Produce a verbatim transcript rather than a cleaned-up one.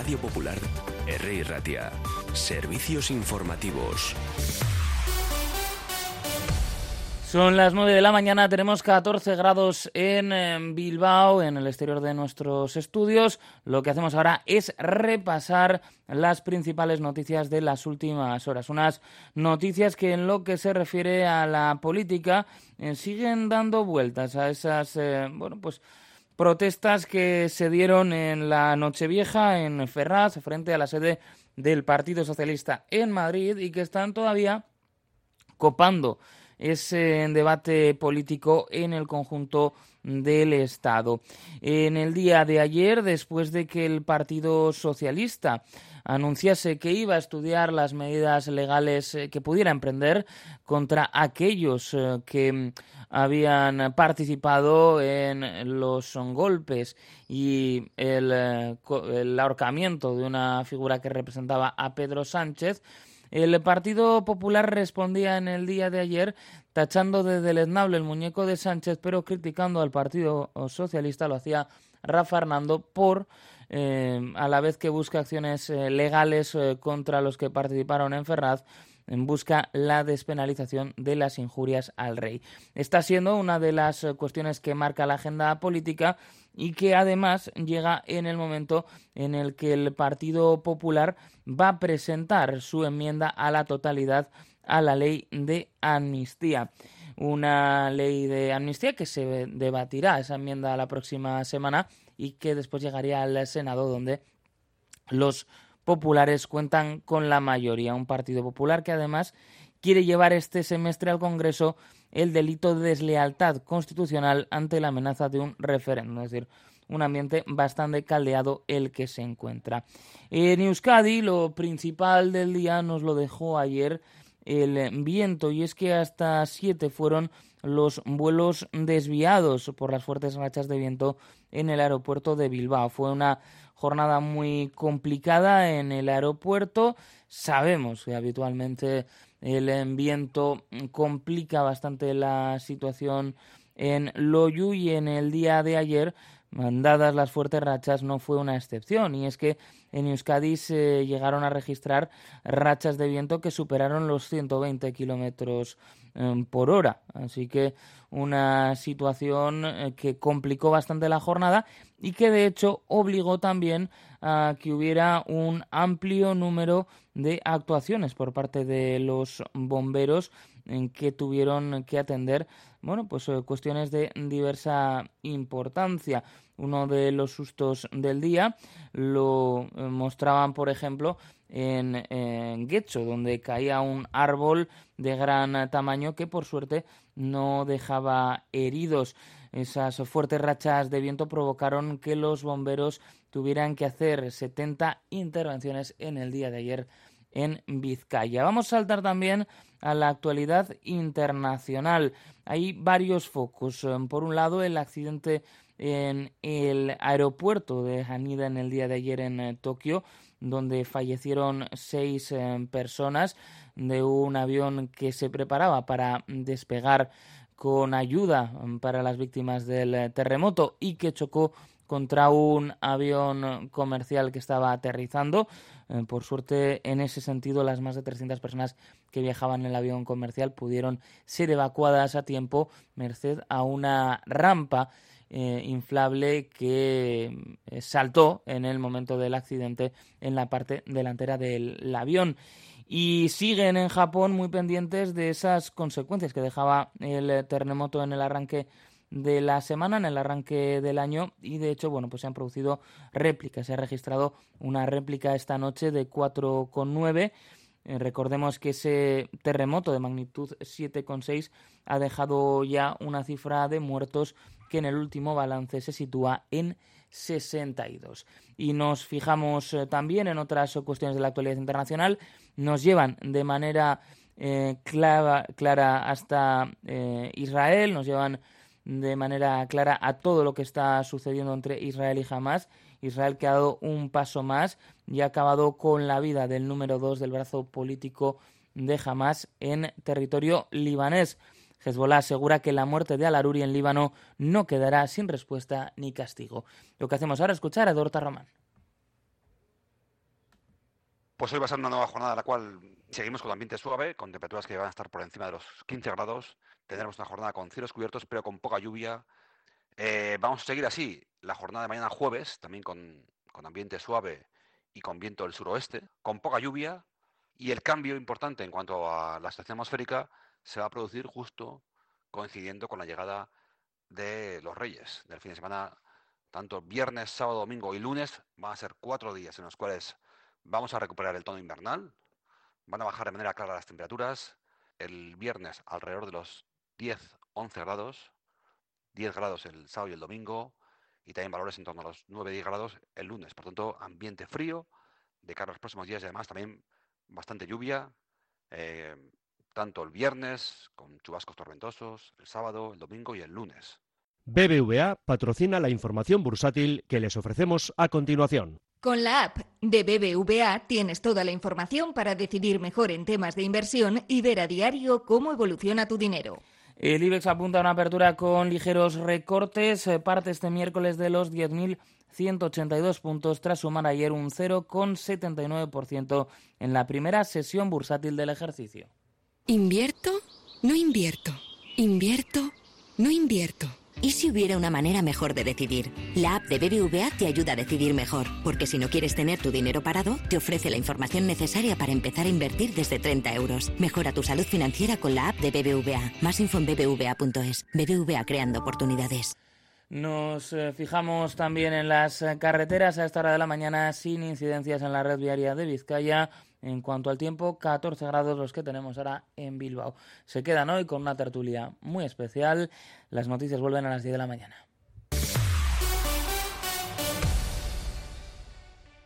Radio Popular, R I Ratia. Servicios informativos. Son las nueve de la mañana, tenemos catorce grados en Bilbao, en el exterior de nuestros estudios. Lo que hacemos ahora es repasar las principales noticias de las últimas horas. Unas noticias que en lo que se refiere a la política eh, siguen dando vueltas a esas, eh, bueno, pues protestas que se dieron en la Nochevieja en Ferraz, frente a la sede del Partido Socialista en Madrid, y que están todavía copando ese debate político en el conjunto del Estado. En el día de ayer, después de que el Partido Socialista anunciase que iba a estudiar las medidas legales que pudiera emprender contra aquellos que habían participado en los golpes y el, el ahorcamiento de una figura que representaba a Pedro Sánchez, el Partido Popular respondía en el día de ayer tachando de deleznable el muñeco de Sánchez, pero criticando al Partido Socialista. Lo hacía Rafa Hernando por, eh, a la vez que busca acciones eh, legales eh, contra los que participaron en Ferraz, en busca la despenalización de las injurias al rey. Está siendo una de las cuestiones que marca la agenda política y que además llega en el momento en el que el Partido Popular va a presentar su enmienda a la totalidad a la ley de amnistía. Una ley de amnistía que se debatirá, esa enmienda, la próxima semana, y que después llegaría al Senado, donde los populares cuentan con la mayoría. Un Partido Popular que además quiere llevar este semestre al Congreso el delito de deslealtad constitucional ante la amenaza de un referéndum, es decir, un ambiente bastante caldeado el que se encuentra. En Euskadi, lo principal del día nos lo dejó ayer el viento, y es que hasta siete fueron los vuelos desviados por las fuertes rachas de viento en el aeropuerto de Bilbao. Fue una jornada muy complicada en el aeropuerto. Sabemos que habitualmente el viento complica bastante la situación en Loiu, y en el día de ayer, dadas las fuertes rachas, no fue una excepción, y es que en Euskadi se llegaron a registrar rachas de viento que superaron los ciento veinte kilómetros eh, por hora, así que una situación eh, que complicó bastante la jornada y que de hecho obligó también a que hubiera un amplio número de actuaciones por parte de los bomberos en que tuvieron que atender, bueno, pues eh, cuestiones de diversa importancia. Uno de los sustos del día lo eh, mostraban, por ejemplo, en, en Getxo, donde caía un árbol de gran tamaño que por suerte no dejaba heridos. Esas fuertes rachas de viento provocaron que los bomberos tuvieran que hacer setenta intervenciones en el día de ayer en Vizcaya. Vamos a saltar también a la actualidad internacional. Hay varios focos. Por un lado, el accidente en el aeropuerto de Haneda en el día de ayer en eh, Tokio, donde fallecieron seis eh, personas de un avión que se preparaba para despegar con ayuda para las víctimas del eh, terremoto y que chocó contra un avión comercial que estaba aterrizando. Eh, por suerte, en ese sentido, las más de trescientas personas que viajaban en el avión comercial pudieron ser evacuadas a tiempo merced a una rampa eh, inflable que eh, saltó en el momento del accidente en la parte delantera del avión. Y siguen en Japón muy pendientes de esas consecuencias que dejaba el terremoto en el arranque de la semana, en el arranque del año, y de hecho, bueno, pues se han producido réplicas. Se ha registrado una réplica esta noche de cuatro coma nueve. Eh, recordemos que ese terremoto de magnitud siete coma seis ha dejado ya una cifra de muertos que en el último balance se sitúa en sesenta y dos. Y nos fijamos eh, también en otras cuestiones de la actualidad internacional. Nos llevan de manera eh, clara, clara hasta eh, Israel, nos llevan de manera clara a todo lo que está sucediendo entre Israel y Hamás. Israel que ha dado un paso más y ha acabado con la vida del número dos del brazo político de Hamás en territorio libanés. Hezbollah asegura que la muerte de Al-Aruri en Líbano no quedará sin respuesta ni castigo. Lo que hacemos ahora es escuchar a Dorta Román. Pues hoy va a ser una nueva jornada en la cual seguimos con ambiente suave, con temperaturas que van a estar por encima de los quince grados. Tendremos una jornada con cielos cubiertos, pero con poca lluvia. Eh, vamos a seguir así la jornada de mañana jueves, también con, con ambiente suave y con viento del suroeste, con poca lluvia. Y el cambio importante en cuanto a la estación atmosférica se va a producir justo coincidiendo con la llegada de los Reyes, del fin de semana. Tanto viernes, sábado, domingo y lunes van a ser cuatro días en los cuales vamos a recuperar el tono invernal. Van a bajar de manera clara las temperaturas. El viernes alrededor de los diez, once grados. diez grados el sábado y el domingo. Y también valores en torno a los nueve, diez grados el lunes. Por tanto, ambiente frío de cara a los próximos días y además también bastante lluvia. Eh, tanto el viernes con chubascos tormentosos, el sábado, el domingo y el lunes. B B V A patrocina la información bursátil que les ofrecemos a continuación. Con la app de B B V A tienes toda la información para decidir mejor en temas de inversión y ver a diario cómo evoluciona tu dinero. El IBEX apunta a una apertura con ligeros recortes, parte este miércoles de los diez mil ciento ochenta y dos puntos tras sumar ayer un cero coma setenta y nueve por ciento en la primera sesión bursátil del ejercicio. ¿Invierto? No invierto. ¿Invierto? No invierto. ¿Y si hubiera una manera mejor de decidir? La app de B B V A te ayuda a decidir mejor, porque si no quieres tener tu dinero parado, te ofrece la información necesaria para empezar a invertir desde treinta euros. Mejora tu salud financiera con la app de B B V A. Más info en b b v a punto es. B B V A, creando oportunidades. Nos eh, fijamos también en las eh, carreteras a esta hora de la mañana sin incidencias en la red viaria de Vizcaya. En cuanto al tiempo, catorce grados los que tenemos ahora en Bilbao. Se quedan hoy con una tertulia muy especial. Las noticias vuelven a las diez de la mañana.